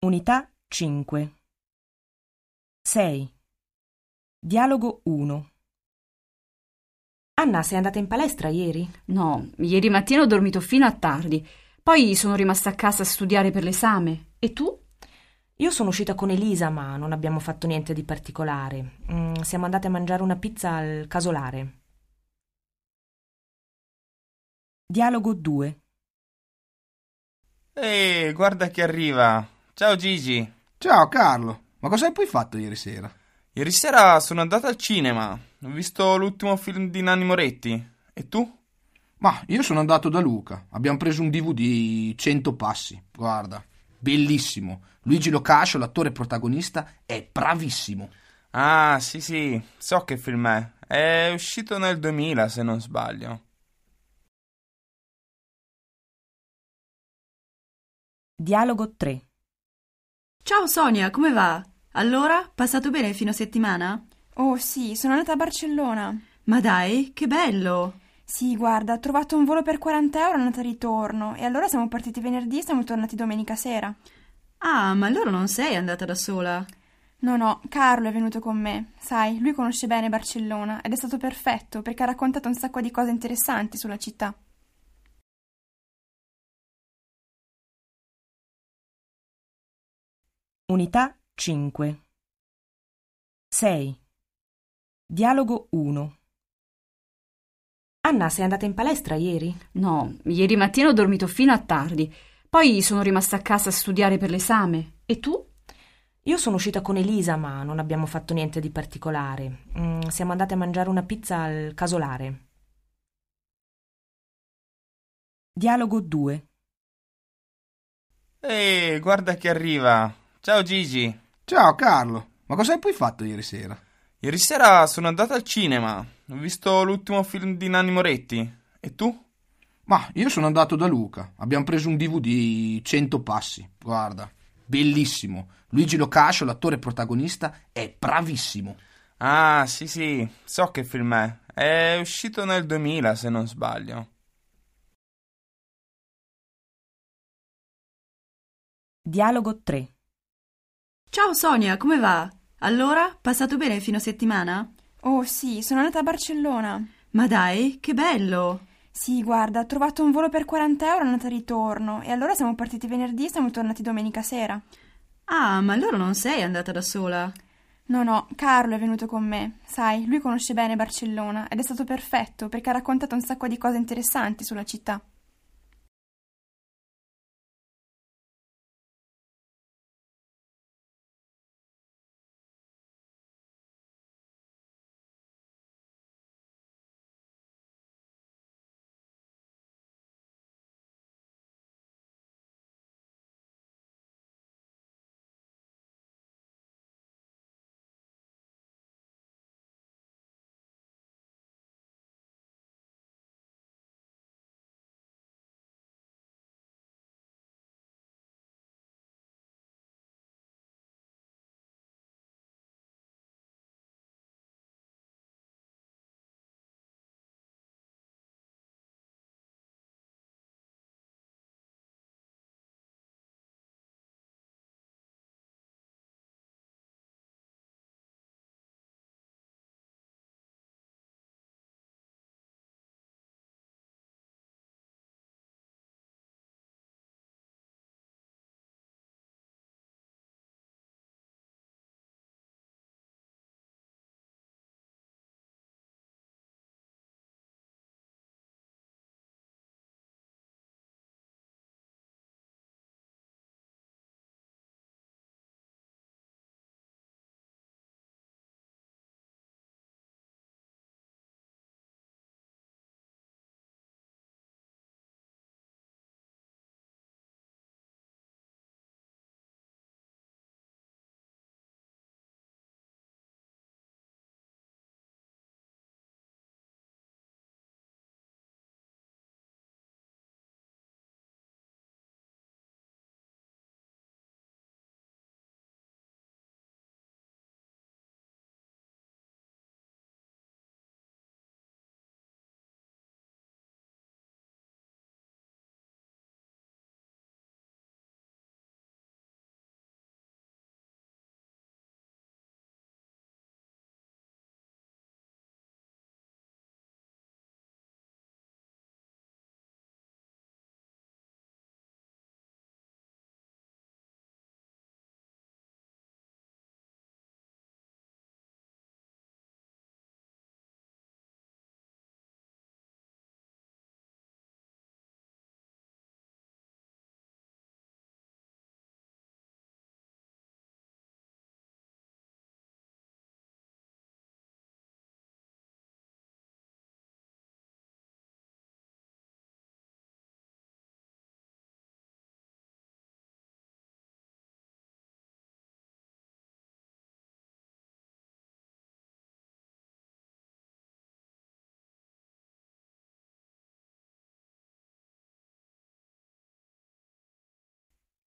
Unità 5. 6. Dialogo 1. Anna, sei andata in palestra ieri? No, ieri mattina ho dormito fino a tardi. Poi sono rimasta a casa a studiare per l'esame. E tu? Io sono uscita con Elisa, ma non abbiamo fatto niente di particolare. Siamo andate a mangiare una pizza al casolare. Dialogo 2. Ehi, guarda chi arriva. Ciao Gigi. Ciao Carlo, ma cosa hai poi fatto ieri sera? Ieri sera sono andato al cinema. Ho visto l'ultimo film di Nanni Moretti. E tu? Ma io sono andato da Luca, abbiamo preso un DVD 100 passi, guarda, bellissimo. Luigi Locascio, l'attore protagonista, è bravissimo. Ah, sì, sì, so che film è. È uscito nel 2000, se non sbaglio. Dialogo 3. Ciao Sonia, come va? Allora, passato bene il fine settimana? Oh sì, sono andata a Barcellona. Ma dai, che bello! Sì, guarda, ho trovato un volo per 40 euro andata e ritorno e allora siamo partiti venerdì e siamo tornati domenica sera. Ah, ma allora non sei andata da sola? No, no, Carlo è venuto con me. Sai, lui conosce bene Barcellona ed è stato perfetto perché ha raccontato un sacco di cose interessanti sulla città. Unità 5. 6. Dialogo 1. Anna, sei andata in palestra ieri? No, ieri mattina ho dormito fino a tardi. Poi sono rimasta a casa a studiare per l'esame. E tu? Io sono uscita con Elisa, ma non abbiamo fatto niente di particolare. Siamo andate a mangiare una pizza al casolare. Dialogo 2. Ehi, guarda chi arriva. Ciao Gigi. Ciao Carlo, ma cosa hai poi fatto ieri sera? Ieri sera sono andato al cinema. Ho visto l'ultimo film di Nanni Moretti. E tu? Ma io sono andato da Luca, abbiamo preso un DVD 100 passi, guarda, bellissimo. Luigi Locascio, l'attore protagonista, è bravissimo. Ah, sì, sì, so che film è. È uscito nel 2000, se non sbaglio. Dialogo 3. Ciao Sonia, come va? Allora, passato bene il fine settimana? Oh sì, sono andata a Barcellona. Ma dai, che bello! Sì, guarda, ho trovato un volo per 40 euro andata e ritorno e allora siamo partiti venerdì e siamo tornati domenica sera. Ah, ma allora non sei andata da sola? No, no, Carlo è venuto con me. Sai, lui conosce bene Barcellona ed è stato perfetto perché ha raccontato un sacco di cose interessanti sulla città.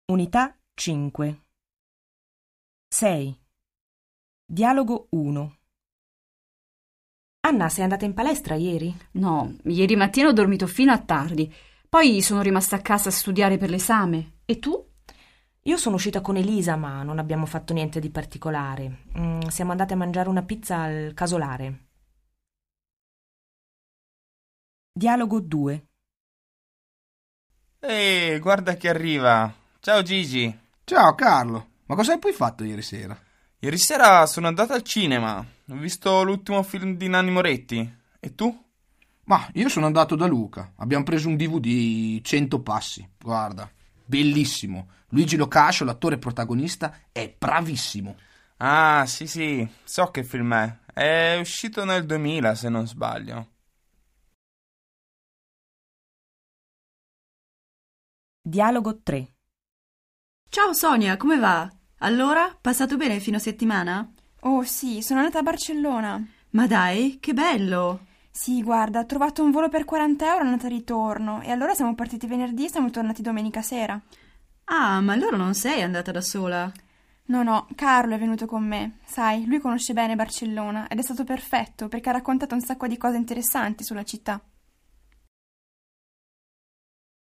Unità 5. 6. Dialogo 1. Anna, sei andata in palestra ieri? No, ieri mattina ho dormito fino a tardi. Poi sono rimasta a casa a studiare per l'esame. E tu? Io sono uscita con Elisa, ma non abbiamo fatto niente di particolare. Siamo andate a mangiare una pizza al Casolare. Dialogo 2. Ehi, guarda chi arriva. Ciao Gigi. Ciao Carlo, ma cosa hai poi fatto ieri sera? Ieri sera sono andato al cinema. Ho visto l'ultimo film di Nanni Moretti. E tu? Ma io sono andato da Luca, abbiamo preso un DVD 100 passi, guarda, bellissimo. Luigi Locascio, l'attore protagonista, è bravissimo. Ah, sì, so che film è. È uscito nel 2000, se non sbaglio. Dialogo 3. Ciao Sonia, come va? Allora, passato bene il fine settimana? Oh sì, sono andata a Barcellona. Ma dai, che bello! Sì, guarda, ho trovato un volo per 40 euro andata e ritorno e allora siamo partiti venerdì e siamo tornati domenica sera. Ah, ma allora non sei andata da sola? No, Carlo è venuto con me. Sai, lui conosce bene Barcellona ed è stato perfetto perché ha raccontato un sacco di cose interessanti sulla città.